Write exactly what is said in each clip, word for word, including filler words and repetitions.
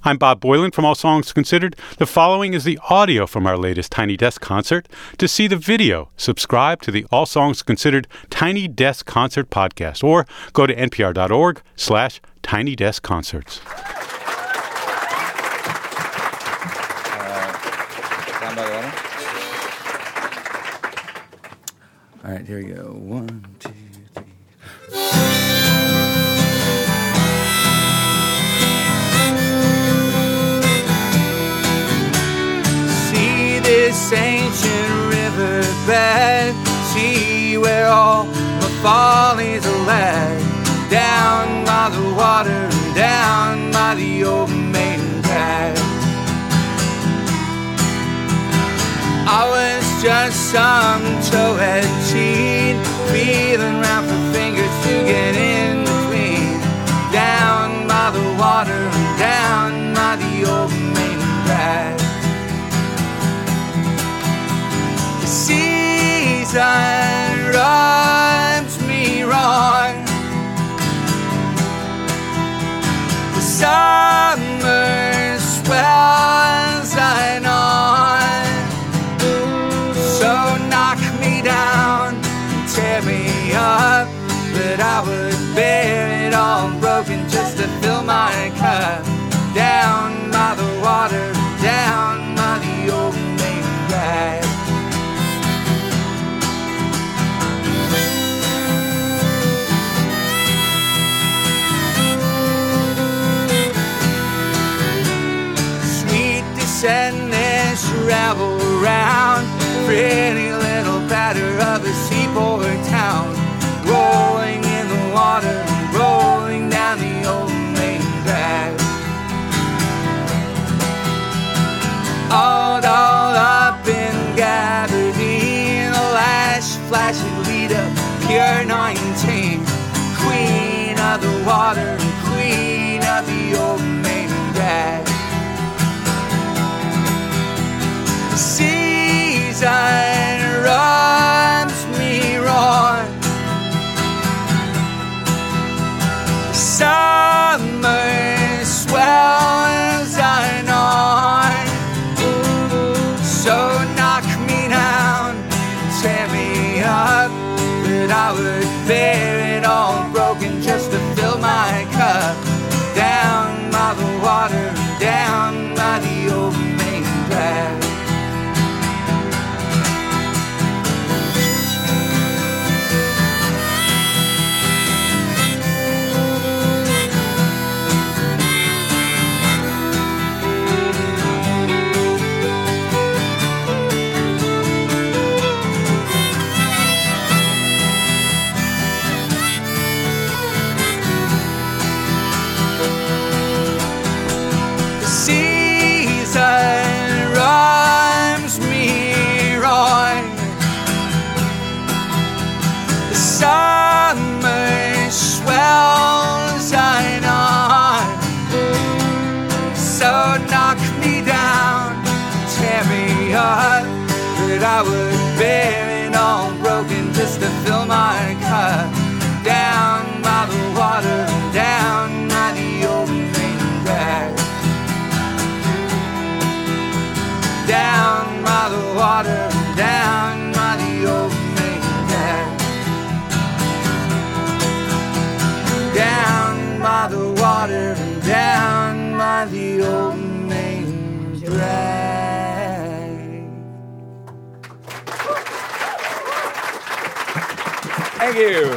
I'm Bob Boylan from All Songs Considered. The following is the audio from our latest Tiny Desk concert. To see the video, subscribe to the All Songs Considered Tiny Desk Concert podcast or go to npr.org slash Tiny Desk Concerts. Down by the water. All right, here we go. One, two, three. See this ancient riverbed, see where all the follies are led. Down by the water, down by the old main drag. I was just some toe-head teen, feeling round for fingers to get in between. Down by the water, down by the old main drag. The season rubs me wrong. The summer swells I on. So knock me down and tear me up, but I would bear it all broken just to fill my cup. Down by the water, down by the old main drag. Sweet descendants travel around, pretty little batter of a seaport town, rolling in the water, rolling down the old main drag. All dolled up in Gabardine, a lash flashing lead up, pure nineteen, queen of the water, queen of the old main drag. Season rubs me wrong. Summer swells I on. So knock me down, tear me up, but I would bear it all broken just to fill my cup. Down by the water, down by the old main drag. Summer swells I on. So knock me down, tear me up, but I would bear it all broken just to fill my cup. Down by the water, down by the old main drag. Down by the water, down by the old main drag. Down by the water and down by the old main drag. Thank you.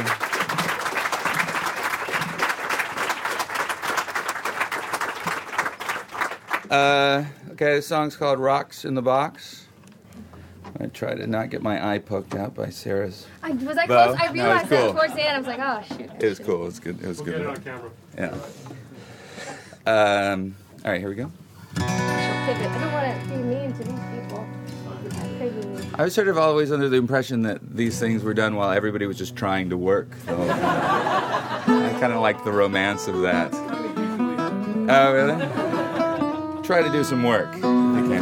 Uh, okay, this song's called Rocks in the Box. I tried to not get my eye poked out by Sarah's. I, was I bow. close? I No, realized cool. that towards the end. I was like, oh, shoot. It was cool. It was good. It was We'll good. get it on camera. Yeah. Um, all right, here we go. I don't want to be mean to these people. I'm crazy mean. I was sort of always under the impression that these things were done while everybody was just trying to work. So I kind of like the romance of that. Oh, really? Try to do some work. Okay.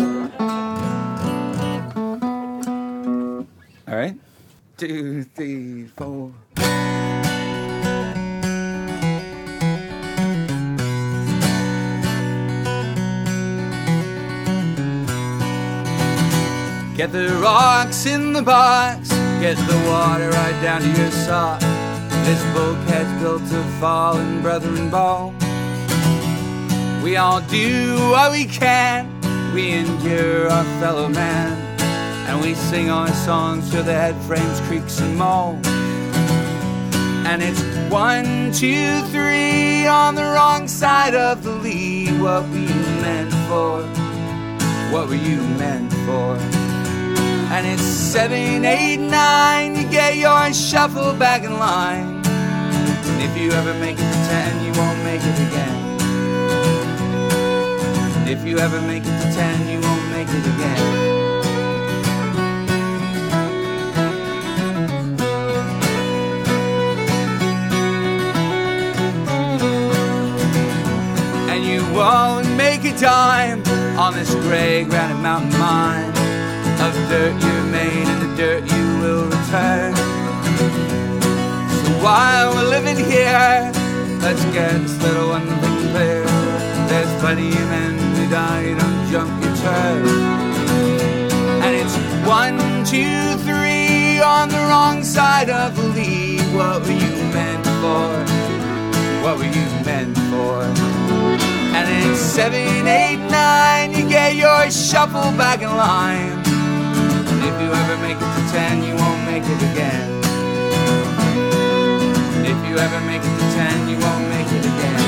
All right. Two, three, four. Get the rocks in the box, get the water right down to your sock. This bulkhead's built of fallen brethren bone. We all do what we can, we endure our fellow man, and we sing our songs till the head frames creaks and moan. And it's one, two, three on the wrong side of the lee. What were you meant for? What were you meant for? And it's seven, eight, nine, you get your shuffle back in line. And if you ever make it to ten, you won't make it again. And if you ever make it to ten, you won't make it again. And you won't make a dime on this gray granite mountain mine. Of dirt you're made and the dirt you will return. So while we're living here, let's get this little one thing clear. There's plenty of men who die, don't jump your turn. And it's one, two, three on the wrong side of the lee. What were you meant for? What were you meant for? And it's seven, eight, nine, you get your shuffle back in line. If you ever make it to ten, you won't make it again. And if you ever make it to ten, you won't make it again.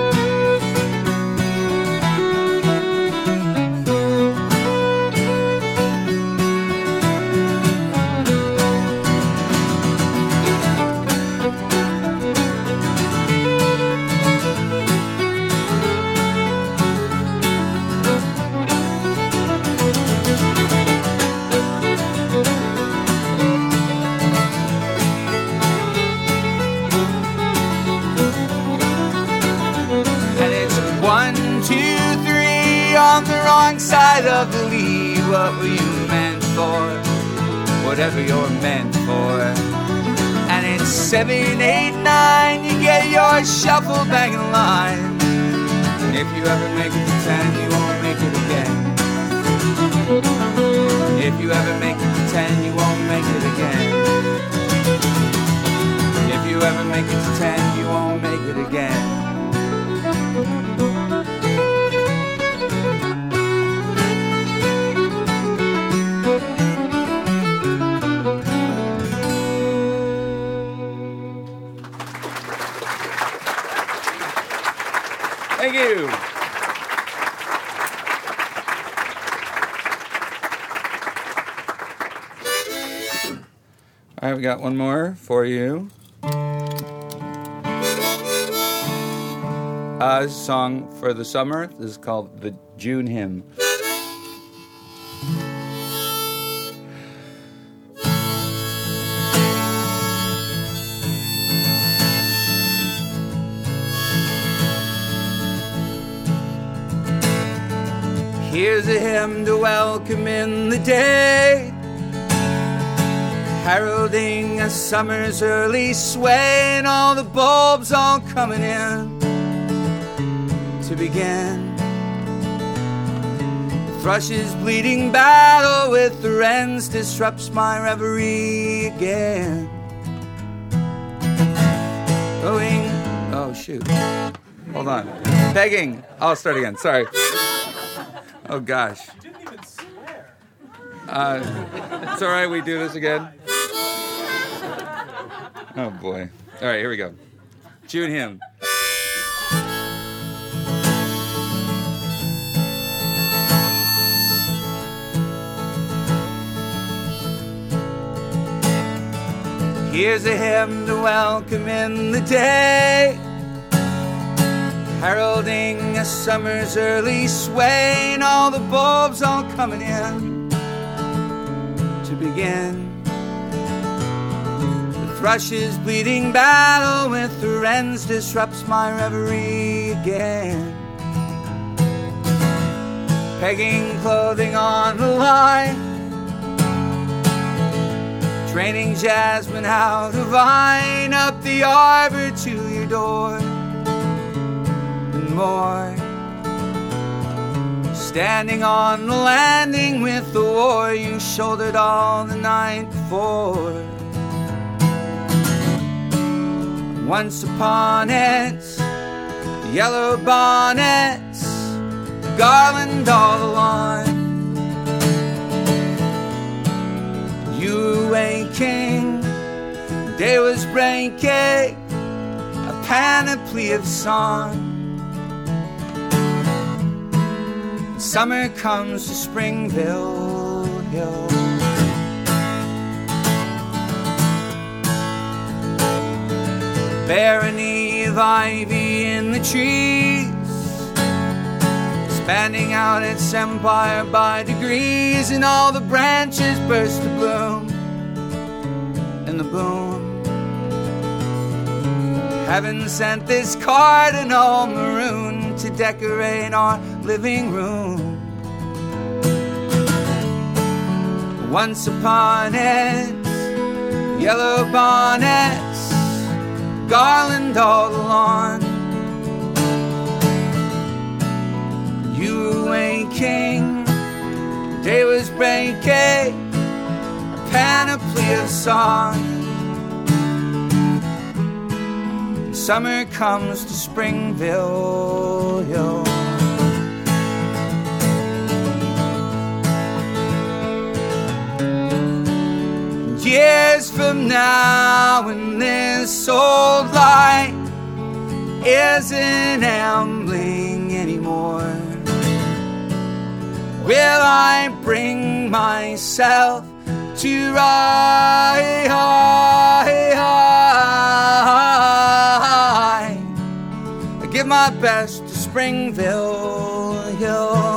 On the wrong side of the lee. What were you meant for? Whatever you're meant for. And it's seven, eight, nine, you get your shuffle back in line. And if you ever make it to ten, you won't make it again. If you ever make it to ten, you won't make it again. If you ever make it to ten, you won't make it again. Thank you. All right, we got one more for you. Uh, this is a song for the summer. This is called The June Hymn. Here's a hymn to welcome in the day, heralding a summer's early sway, and all the bulbs all coming in to begin. The thrush's bleeding battle with the wrens disrupts my reverie again. Going, oh shoot, hold on, begging, I'll start again, sorry. Oh gosh. You didn't even swear. Uh, it's all right, we do this again. Oh boy. All right, here we go. June Hymn. Here's a hymn to welcome in the day, heralding a summer's early sway, and all the bulbs all coming in to begin. The thrush's bleeding battle with the wrens disrupts my reverie again. Pegging clothing on the line, training jasmine how to vine up the arbor to your door. More. standing on the landing with the war you shouldered all the night before. Once upon it, yellow bonnets, garland all the lawn. You waking, day was breaking, a panoply of song. Summer comes to Springville Hill. Barony of ivy in the trees, expanding out its empire by degrees, and all the branches burst to bloom in the boom. Heaven sent this cardinal maroon to decorate our living room. Once upon it, yellow bonnets, garland all the lawn. You waking, day was breaking, a panoply of song. Summer comes to Springville Hill. Years from now, when this old light isn't ambling anymore, will I bring myself to ride? I give my best to Springville Hill.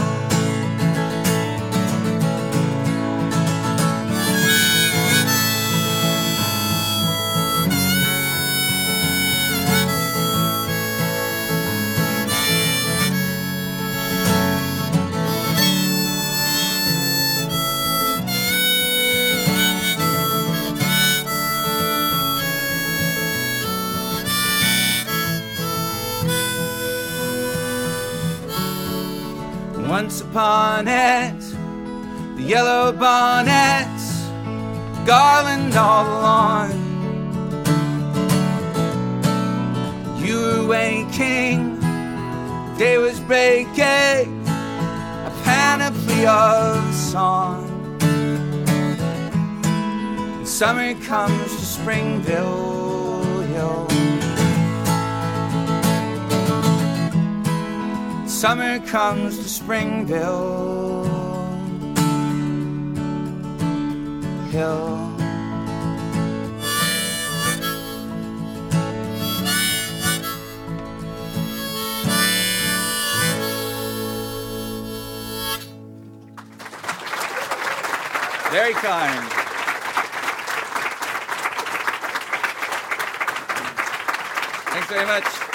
Once upon it, the yellow bonnets, garland all along. You were waking, day was breaking, a panoply of song. And summer comes to Springville Hill. Summer comes to Springville Hill. Very kind. Thanks very much.